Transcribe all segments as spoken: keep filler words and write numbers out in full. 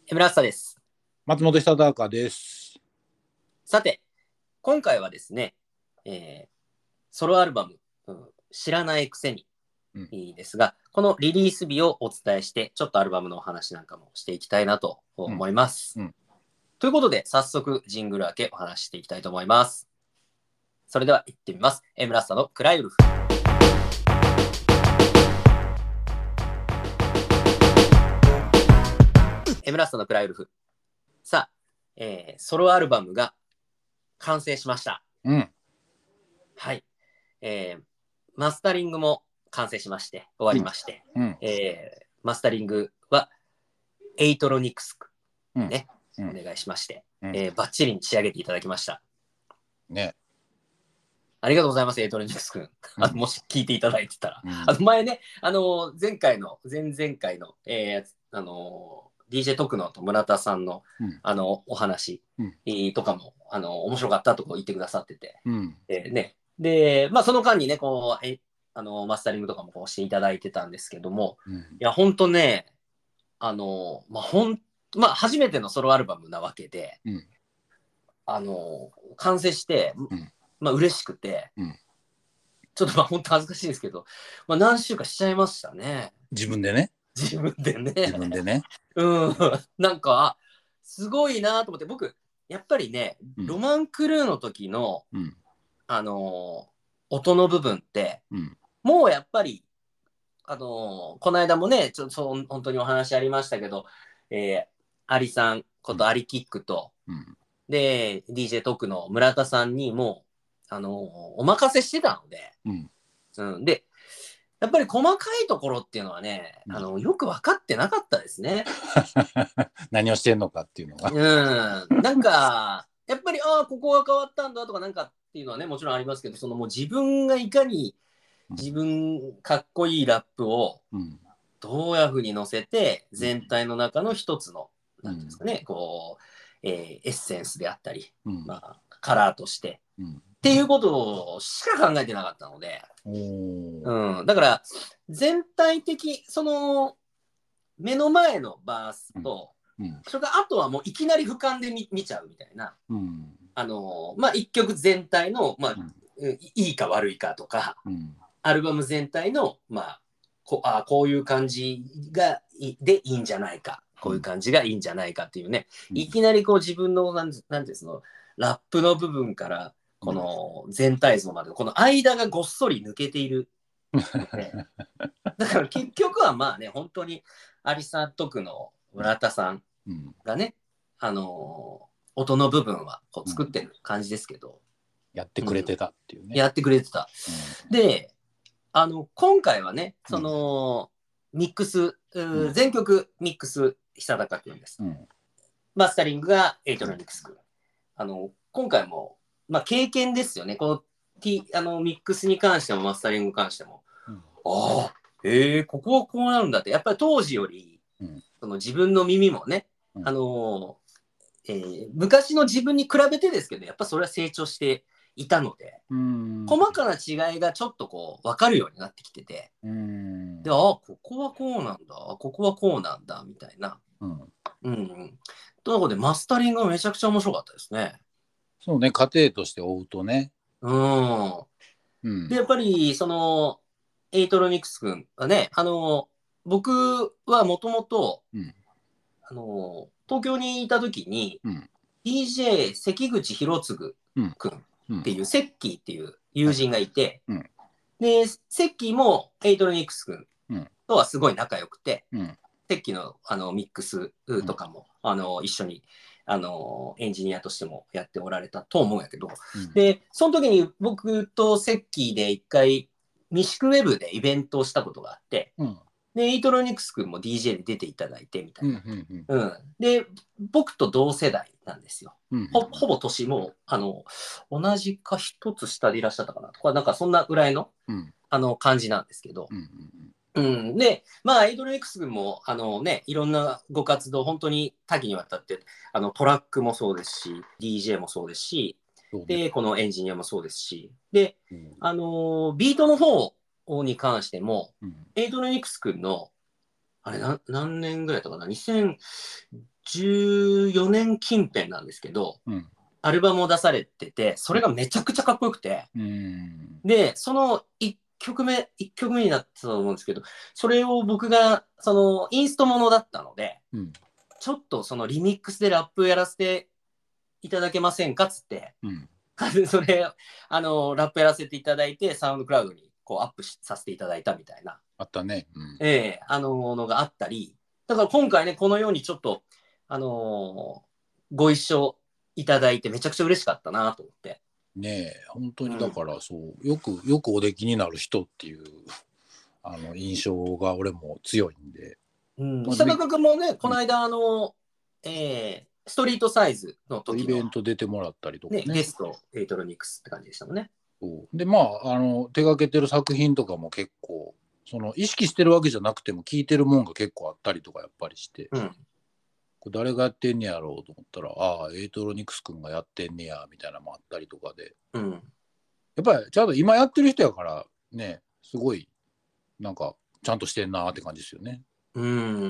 エムラスタです。 松本久隆です。 さて、今回はですね、えー、ソロアルバム、うん、知らないくせに、いいですが、このリリース日をお伝えして、ちょっとアルバムのお話なんかもしていきたいなと思います。うんうん、ということで、早速、ジングル明けお話していきたいと思います。それでは行ってみます。エムラスタのクライウルフ。エムラスタのクライウルフ。さあ、えー、ソロアルバムが完成しました。 うん、 はい、えー。マスタリングも完成しまして、終わりまして、うんうんえー、マスタリングはエイトロニクスね、うん、お願いしまして、うんえー、バッチリに仕上げていただきました。ね。ありがとうございます、エイトロニクス君。あのもし聞いていただいてたら。うん、あの前ね、あの前回の、前々回の、えー、あの ディージェー 徳野と村田さんの、うん、あのお話、うん、とかもあの面白かったとこ言ってくださってて、うんえー、ね、で、まあ、その間にね、こうえあのマスタリングとかもこうしていただいてたんですけども、うん、いや、ほんとね、あの、まあ、ほん、まあ、初めてのソロアルバムなわけで、うん、あの、完成して、うん、まあ、嬉しくて、うん、ちょっとまあ、本当恥ずかしいですけど、まあ、何週かしちゃいましたね。 自分でね。 自分でね。 自分でね。 うん。なんか、すごいなと思って、僕、やっぱりね、うん、ロマンクルーの時の、うん、あの、音の部分って、うん、もうやっぱり、あの、この間もね、ちょっと本当にお話ありましたけど、えー、アリさんことアリキックと、うん、で、ディージェー トクの村田さんにも、あの、お任せしてたので、うんうん、で、やっぱり細かいところっていうのはね、あのよく分かってなかったですね。 何をしてんのかっていうのが。うん。なんか、やっぱり、ああ、ここが変わったんだとかなんかっていうのはね、もちろんありますけど、そのもう自分がいかに自分かっこいいラップをどういうふうに乗せて、全体の中の一つの、うん、なんていうんですかね、こう、えー、エッセンスであったり、うん、まあ、カラーとして、うん、っていうことしか考えてなかったので、うん、だから全体的その目の前のバースと、うんうん、それからあとはもういきなり俯瞰で 見, 見ちゃうみたいな、うん、あのまあ一曲全体の、まあうん、いいか悪いかとか、うん、アルバム全体のまあこあこういう感じがでいいんじゃないか、こういう感じがいいんじゃないかっていうね、うん、いきなりこう自分のなんなんですのラップの部分からこの全体像までこの間がごっそり抜けているだから結局はまあね、本当にアリサトクの村田さんがね、うん、あの音の部分はこう作ってる感じですけど、うん、 やってくれてたっていうね、 やってくれてた、うん、であの今回はね、その、うん、ミックス、うん、全曲ミックス久高君です、うん、マスタリングがエイトロニクス君、あの今回もまあ経験ですよね、この T あのミックスに関してもマスタリングに関しても、うん、ああへえ、ここはこうなるんだって、やっぱり当時より、うん、その自分の耳もね、うん、あのーえー、昔の自分に比べてですけど、やっぱそれは成長していたので、うん細かな違いがちょっとこう分かるようになってきてて、うんで、ああ、ここはこうなんだ、ここはこうなんだ、みたいな。うん。うん。ということで、マスタリングがめちゃくちゃ面白かったですね。 そうね、過程として追うとね。 うん。うん、で、やっぱり、その、エイトロニクス君がね、あの、僕はもともと、あの、東京にいた時に、うん、ディージェー 関口博次君っていう、セッキーっていう友人がいて、うん、で、セッキーもエイトロニクス君とはすごい仲良くて、うん、セッキーのあのミックスとかも、うん、あの一緒にあのエンジニアとしてもやっておられたと思うんやけど、うん、で、その時に僕とセッキーで一回、ミシクウェブでイベントをしたことがあって、うん、で、エイトロニクス君も ディージェー で出ていただいてみたいな。うんうんうんうん、で、僕と同世代なんですよ。うんうんうん、ほ, ほぼ年もあの同じか一つ下でいらっしゃったかなとか、なんかそんなぐらいの、うん、あの感じなんですけど、うんうんうんうん、で、まあ、エイドル X 君も、あのね、いろんなご活動、本当に多岐にわたって、あの、トラックもそうですし、ディージェー もそうですし、で、このエンジニアもそうですし、で、うん、あの、ビートの方に関しても、うん、エイドル X 君の、あれ何、何年ぐらいだったかな、にせんじゅうよねん近辺なんですけど、うん、アルバムを出されてて、それがめちゃくちゃかっこよくて、うん、で、そのいっきょくめ、いっきょくめになったと思うんですけど、それを僕が、その、インストものだったので、うん、ちょっとそのリミックスでラップやらせていただけませんかっつって、うん、それ、あの、ラップやらせていただいて、サウンドクラウドにこうアップさせていただいたみたいな。 あったね。 うん、ええー、あののがあったり、だから今回ね、このようにちょっと、あのー、ご一緒いただいてめちゃくちゃ嬉しかったなと思って。 ねえ、本当にだからそう、うん、よく、よくお出来になる人っていう、あの、印象が俺も強いんで。 うん。久高君もね、この間、あの、うん、えー、ストリートサイズの時のイベント出てもらったりとかね。 ねゲスト、エイトロニクスって感じでしたもんね。 で、まあ、あの、手掛けてる作品とかも結構、その、意識してるわけじゃなくても聞いてるもんが結構あったりとかやっぱりして、うん、これ誰がやってんねやろうと思ったら、ああ、エイトロニクス君がやってんねや、みたいなのもあったりとかで、うん、やっぱりちゃんと今やってる人やからね、すごい、なんか、ちゃんとしてんなって感じですよね。うん。うん、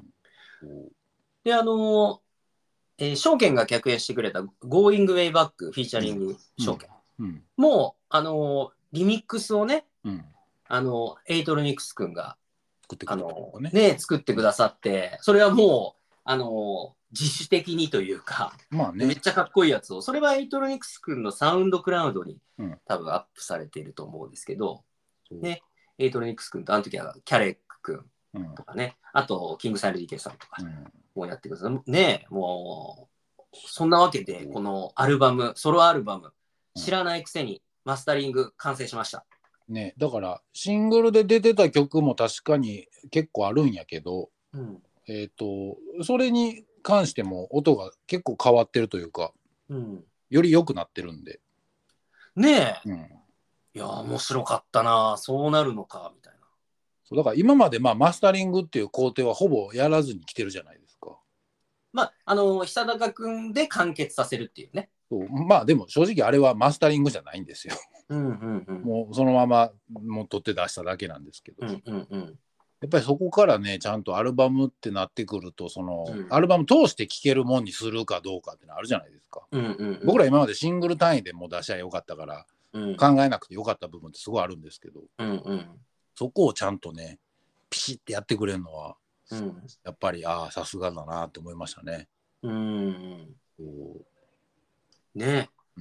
で、あの、えー、証券が客演してくれた Going Way Back フィーチャリング証券、うんうん、もう、あの、リミックスをね、うん、あの、エイトロニクス君が作ってくれた、 ね、ね、作ってくださって、それはもう、あの、自主的にというか、まあね、めっちゃかっこいいやつを、それはエイトロニクス君のサウンドクラウドに、うん、多分アップされていると思うんですけど、ね、エイトロニクス君とあの時はキャレック君とかね、うん、あとキングサイル ディーケー さんとか、もうやってください。ね、もう、そんなわけで、このアルバム、ソロアルバム、知らないくせにマスタリング完成しました。 ね、だからシングルで出てた曲も確かに結構あるんやけど、うん、えっとそれに関しても音が結構変わってるというか、うん、より良くなってるんでねえ、うん、いや面白かったな、そうなるのかみたいな。 そうだから今までまあマスタリングっていう工程はほぼやらずに来てるじゃないですか。 まああの久高君で完結させるっていうね。 そうまあでも正直あれはマスタリングじゃないんですよ。うんうんうん、もうそのままもう取って出しただけなんですけど、うんうんうん、やっぱりそこからねちゃんとアルバムってなってくるとその、うん、アルバム通して聴けるもんにするかどうかってのあるじゃないですか、うんうんうん、僕ら今までシングル単位でもう出しゃよかったから、うん、考えなくてよかった部分ってすごいあるんですけど、うんうん、そこをちゃんとねピシッてやってくれるのは、うん、やっぱりああさすがだなって思いましたね。うん、 ね、うん、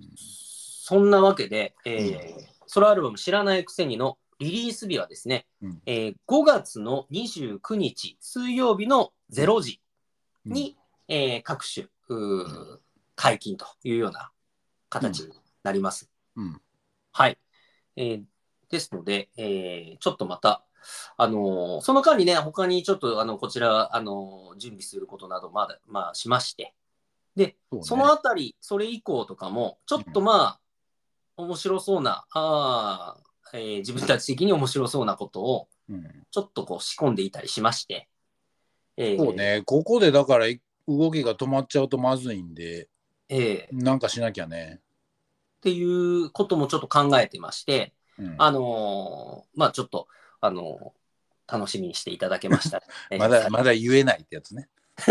そんなわけで、えーうん、ソロアルバム知らないくせにのリリース日はですね、うんえー、ごがつのにじゅうくにち水曜日のれいじに、うんえー、各種解禁というような形になります。うん、はい、えー。ですので、えー、ちょっとまた、あのー、その間にね、他にちょっとあのこちら、あのー、準備することなどまだ、まあ、しまして、で、そ,、ね、そのあたり、それ以降とかも、ちょっとまあ、うん、面白そうな、あえー、自分たち的に面白そうなことを、ちょっとこう仕込んでいたりしまして。 えー、そうね、ここでだから動きが止まっちゃうとまずいんで、えー、なんかしなきゃね。 っていうこともちょっと考えてまして、うん、あのー、まあちょっと、あのー、楽しみにしていただけました。 まだ、まだ言えないってやつね。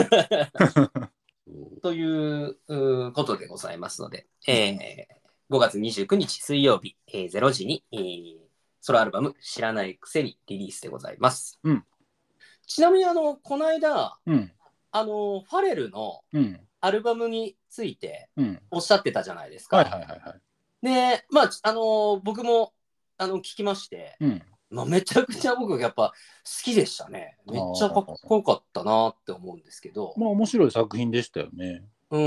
ということでございますので、えー、ごがつにじゅうくにち水曜日、えー、れいじに、えー、ソロアルバム知らないくせにリリースでございます。うん、ちなみにあのこの間、うん、あのファレルのアルバムについておっしゃってたじゃないですか。はいはいはいはい。で、まああの僕もあの聞きまして、うんまあ、めちゃくちゃ僕やっぱ好きでしたね。めっちゃかっこよかったなって思うんですけど。 まあ面白い作品でしたよね。うん。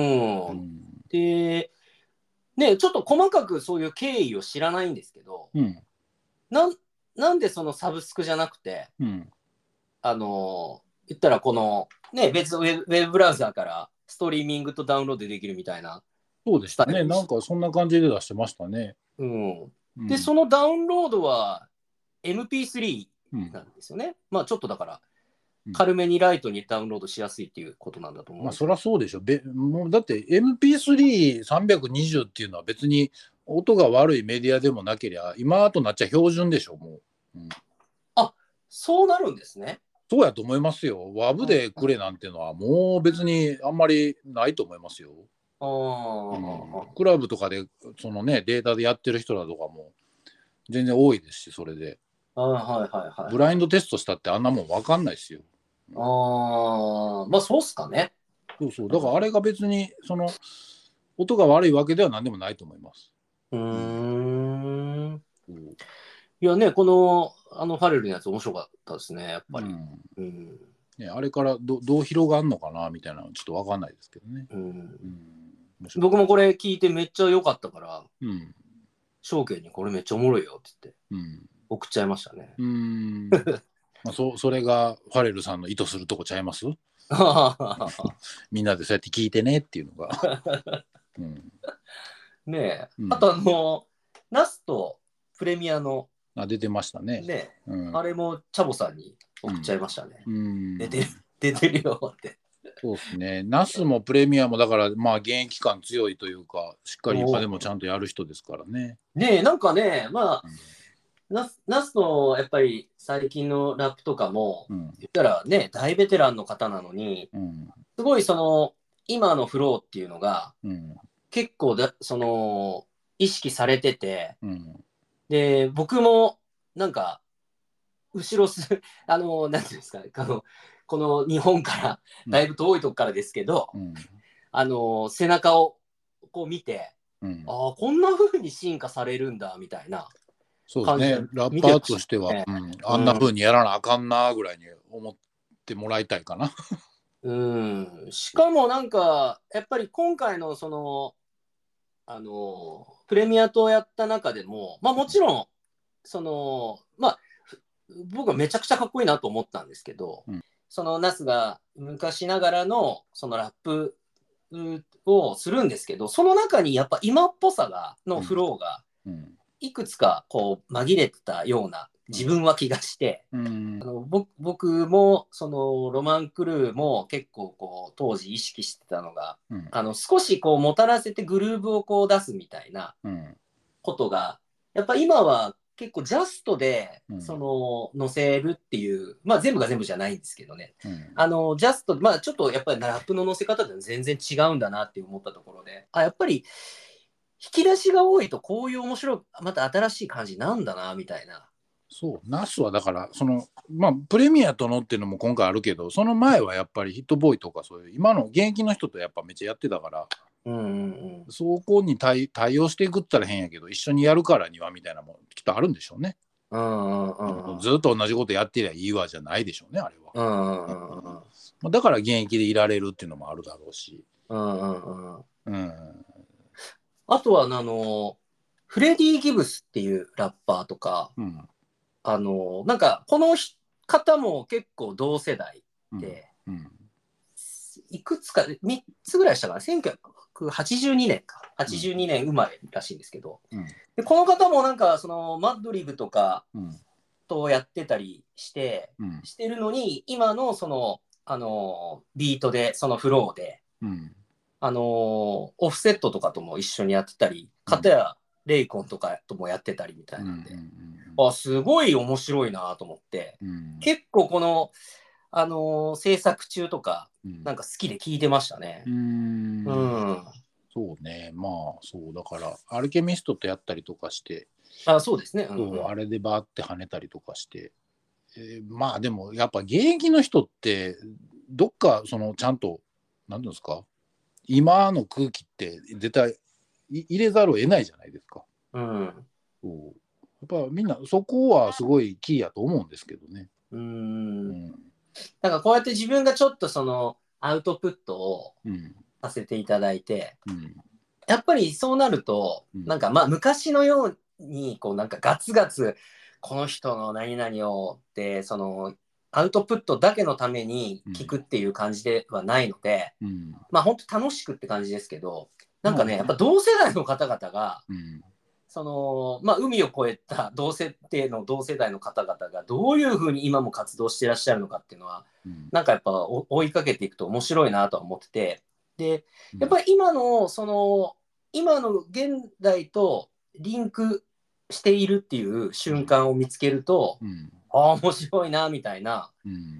うん、で、ね、ちょっと細かくそういう経緯を知らないんですけど、うん、な, なんでそのサブスクじゃなくて、うん、あの言ったらこの、ね、別ウェブ、ウェブブラウザーからストリーミングとダウンロードできるみたいな。 そうでしたね。なんかそんな感じで出してましたね。 うん。うん、で、そのダウンロードは エムピースリー なんですよね。うん、まあちょっとだから、軽めにライトにダウンロードしやすいっていうことなんだと思う。 まあそりゃそうでしょ。べもうだって エムピースリーさんびゃくにじゅう っていうのは別に音が悪いメディアでもなければ今となっちゃ標準でしょもう、うん、 あそうなるんですね。 そうやと思いますよ。ワブでくれなんてのはもう別にあんまりないと思いますよ。 あ、 うん、クラブとかでそのねデータでやってる人らとかも全然多いですし、それで。 あ、はいはいはい。 ブラインドテストしたってあんなもん分かんないですよ。 ああ、まあそうっすかね。 そうそう。だからあれが別にその音が悪いわけでは何でもないと思います。 うーん。うん、いやね、このあのファレルのやつ面白かったですね、やっぱり。うんうん、 ね、あれからどどう広がるのかなみたいなのちょっと分かんないですけどね。うんうん、 僕もこれ聞いてめっちゃ良かったから、うん、証券にこれめっちゃおもろいよって言って、うん、送っちゃいましたね。うんまあ、そ, それがファレルさんの意図するとこちゃいますみんなでそうやって聞いてねっていうのが、 うん、ねえ、うん、あとあのナスとプレミアのあ出てましたね。 ね、うん、あれもチャボさんに送っちゃいましたね。うん、出てる出てるよって。 そうですね。ナスもプレミアもだからまあ現役感強いというか、しっかり今でもちゃんとやる人ですからね。 ねえ、なんかね、まあ、うん、ナス、ナスのやっぱり最近のラップとかも、うん、言ったらね、大ベテランの方なのに、うん、すごいその今のフローっていうのが、うん、結構だその意識されてて、うん、で僕もなんか後ろすあのなんていうんですかね、あのこの日本からだいぶ遠いとこからですけど、うん、あの背中をこう見て、うん、ああこんな風に進化されるんだみたいな。 そうですね、ラッパーとしては、うん、あんな風にやらなあかんなぐらいに思ってもらいたいかな。 うん、しかもなんかやっぱり今回のそのあのプレミアとやった中でも、まあもちろんそのまあ僕はめちゃくちゃかっこいいなと思ったんですけど、うん、そのナスが昔ながらのそのラップをするんですけど、その中にやっぱ今っぽさがのフローがいくつかこう紛れてたような自分は気がして、うん、あの僕僕もそのロマンクルーも結構こう当時意識してたのが、うん、あの少しこうもたらせてグルーブをこう出すみたいなことが、やっぱ今は結構ジャストでその乗せるっていう、まあ全部が全部じゃないんですけどね、うん、あのジャスト、まあちょっとやっぱりラップの乗せ方って全然違うんだなって思ったところで、あやっぱり引き出しが多いとこういう面白いまた新しい感じなんだなみたいな。 そうナスはだからそのまあプレミアとのっていうのも今回あるけど、その前はやっぱりヒットボーイとかそういう今の現役の人とやっぱめっちゃやってたから、うんうんうん、そこに 対, 対応していくったら変やけど、一緒にやるからにはみたいなもんきっとあるんでしょうね。うんうんうん、ずっと同じことやってりゃいいわじゃないでしょうね、あれは。うんうんうんうん、だから現役でいられるっていうのもあるだろうし。うんうんうんうん、 あとはあのフレディ・ギブスっていうラッパーとか、うん、あのなんかこの方も結構同世代で、うんうん、いくつかみっつぐらいしたかな、せんきゅうひゃくはちじゅうにねんかはちじゅうにねん生まれらしいんですけど、うん、でこの方もなんかそのマッドリブとかとやってたりして、うん、してるのに今のそのあのビートでそのフローで、うん、あのオフセットとかとも一緒にやってたり、かたやレイコンとかともやってたりみたいなんで、うんうんうん、あすごい面白いなと思って、うん、結構このあのー、制作中とか、うん、なんか好きで聞いてましたね。うん。 うん。そうね。まあ、そう。だから、アルケミストとやったりとかして。 あ、そうですね。 うんうん、そうあれでバーって跳ねたりとかして。えー、まあ、でも、やっぱ現役の人って、どっか、その、ちゃんと、なんていうんですか、今の空気って絶対入れざるを得ないじゃないですか。うん。そうやっぱみんな、そこはすごいキーやと思うんですけどね。うん。 うんなんかこうやって自分がちょっとそのアウトプットをさせていただいて、うん、やっぱりそうなると、うん、なんかまあ昔のようにこうなんかガツガツこの人の何々をってそのアウトプットだけのために聞くっていう感じではないので、うん、まあ本当楽しくって感じですけど、なんかね、やっぱ同世代の方々が、うんそのまあ、海を越えた同設定の同世代の方々がどういうふうに今も活動していらっしゃるのかっていうのは、うん、なんかやっぱ追いかけていくと面白いなとは思ってて、でやっぱり今のその今の現代とリンクしているっていう瞬間を見つけると、うん、ああ面白いなみたいな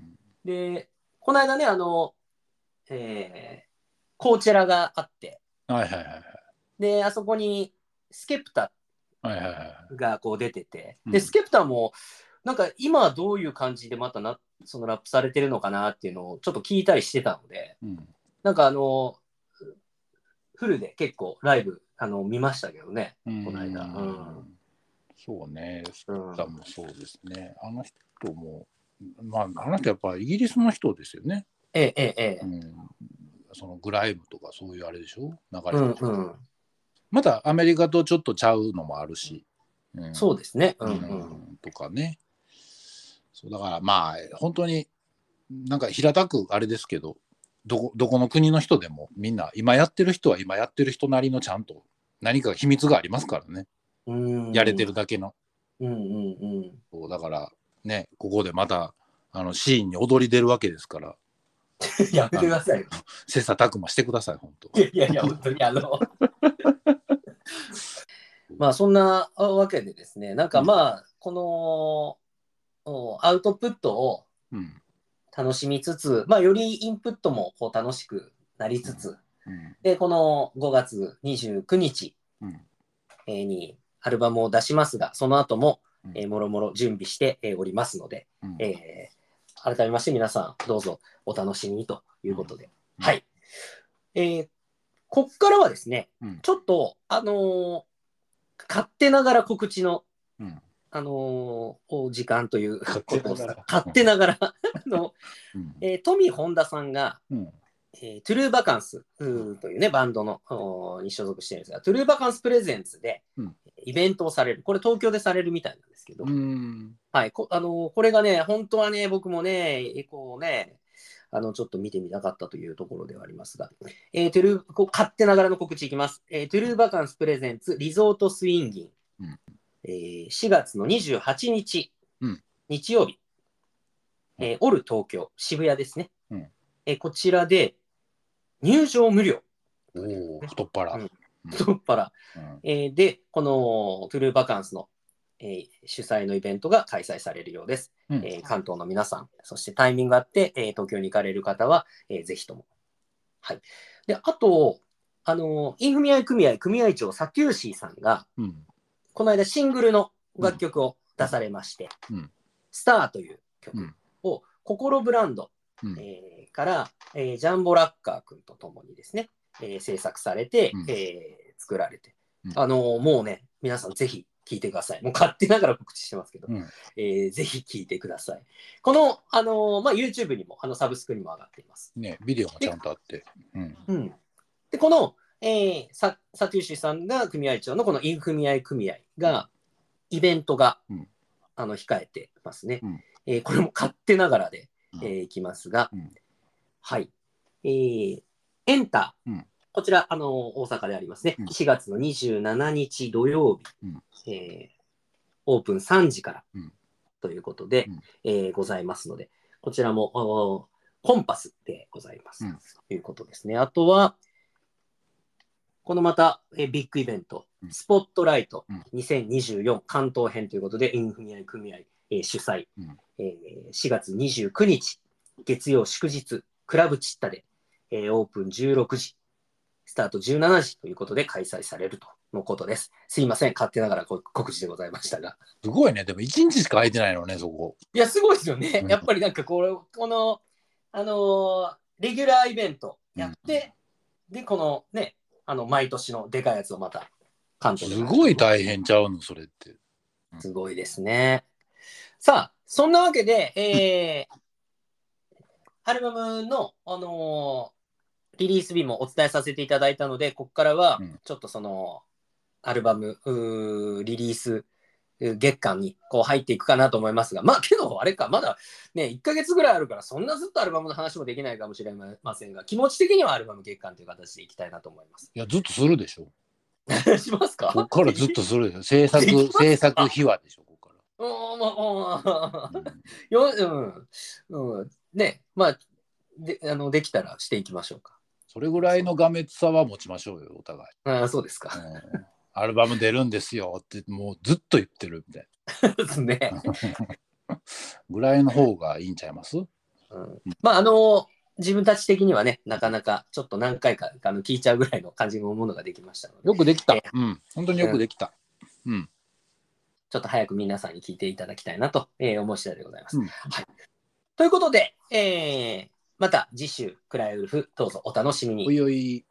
で、この間ね、あの、えー、コーチェラがあって、 はいはいはいはい。 で、あそこにスケプタがこう出てて、はいはいはい、で、スケプタも、なんか今はどういう感じでまたなそのラップされてるのかなっていうのをちょっと聞いたりしてたので、うん、なんかあの、フルで結構ライブあの見ましたけどね、この間。うん、 そうね、スケプタもそうですね。うん、あの人も、まあ、あの人やっぱイギリスの人ですよね。 ええええ。うん、 そのグライムとかそういうあれでしょ、流れ、うんうん、またアメリカとちょっとちゃうのもあるし、 うん、そうですね、うんうん、 とかね。そうだからまあ本当になんか平たくあれですけど、どこどこの国の人でもみんな今やってる人は今やってる人なりのちゃんと何か秘密がありますからね、うん、やれてるだけの、うんうんうん、そうだからね、ここでまたあのシーンに踊り出るわけですからやめてくださいよ。 切磋琢磨してください、本当。 いやいやいや、本当にあの。まあそんなわけでですね、なんかまあ、うん、このアウトプットを楽しみつつ、うん、まあよりインプットもこう楽しくなりつつ、うん、で、このごがつにじゅうくにちにアルバムを出しますが、その後も、うん、えー、もろもろ準備しておりますので、うん、えー、改めまして皆さんどうぞお楽しみにということで、うん、はい。えー、こっからはですね、うん、ちょっと、あのー、勝手ながら告知の、うん、あのー、時間ということを勝手ながらの、うんえー、トミー・ホンダさんが、うんえー、トゥルーバカンスというね、バンドのに所属してるんですが、トゥルーバカンスプレゼンツでイベントをされる。これ東京でされるみたいなんですけど、うんはいこあのー、これがね、本当はね、僕もね、こうね、あのちょっと見てみたかったというところではありますが、えー、トゥルーこう勝手ながらの告知いきます。えー、トゥルーバカンスプレゼンツリゾートスインギン、うんえー、しがつのにじゅうはちにち、うん、日曜日、えー、オル東京、渋谷ですね。うんえー、こちらで入場無料。 おお、太っ腹。うん、 太っ腹、うんえー。で、このトゥルーバカンスのえー、主催のイベントが開催されるようです、うんえー。関東の皆さん、そしてタイミングがあって、えー、東京に行かれる方は、えー、ぜひとも。はい。で、あと、あの、インフミアイ組合組合長、サキューシーさんが、うん、この間シングルの楽曲を出されまして、うん、スターという曲を、心ブランド、うんえー、から、えー、ジャンボラッカー君とともにですね、えー、制作されて、うんえー、作られて、うん、あのもうね、皆さんぜひ聞いてください。もう勝手ながら告知してますけど、うんえー、ぜひ聞いてください。この、あのーまあ、YouTube にも、あのサブスクにも上がっています。 ね、ビデオもちゃんとあって。 うんうん、で、この、えー、ササテューシーさんが組合長のこのイン組合組合が、イベントが、うん、あの控えてますね、うんえー。これも勝手ながらで、えー、いきますが、うん、はい。えー、エンター。うんこちら、あの大阪でありますね、うん、しがつのにじゅうしちにち土曜日、うんえー、オープンさんじから、うん、ということで、うんえー、ございますので、こちらもコンパスでございます、うん、ということですね。あとは、このまた、えー、ビッグイベント、うん、スポットライトにせんにじゅうよん関東編ということで、インフミアイ組合、えー、主催、うんえー、しがつにじゅうくにち、月曜祝日、クラブチッタで、えー、オープンじゅうろくじ、スタートじゅうしちじということで開催されるとのことです。すいません、勝手ながら告知でございましたが。 すごいね、でもいちにちしか空いてないのね、そこ。 いや、すごいですよね。やっぱりなんかこれ、この、あのー、レギュラーイベントやって、うん、で、このね、あの、毎年のでかいやつをまた、 関東ですごい大変ちゃうの、それって。 うん、すごいですね。さあ、そんなわけで、えー、アルバムの、あのー、リリース日もお伝えさせていただいたので、ここからはちょっとその、うん、アルバムリリース月間にこう入っていくかなと思いますが、まあけどあれか、まだね、いっかげつぐらいあるから、そんなずっとアルバムの話もできないかもしれませんが、気持ち的にはアルバム月間という形でいきたいなと思います。 いや、ずっとするでしょ。 しますか？ ここからずっとするでしょ。制作、制作秘話でしょ、ここから。 うん、まあ、よ、うん、うん、ね、まあ、で、あの、できたらしていきましょうか。 それぐらいのがめつさは持ちましょうよ、お互い。 ああ、そうですか。 うんアルバム出るんですよってもうずっと言ってるみたいな。ですね。 ぐらいの方がいいんちゃいます？ うん、まあ、あの、自分たち的にはね、なかなかちょっと何回かあの聞いちゃうぐらいの感じのものができましたので。 よくできた。えー、うん。本当によくできた。うん。うん、 ちょっと早く皆さんに聞いていただきたいなと、えー、思う次第でございます。うん、はい。ということで、えー、また次週、クライウルフ、どうぞお楽しみに。 おいおい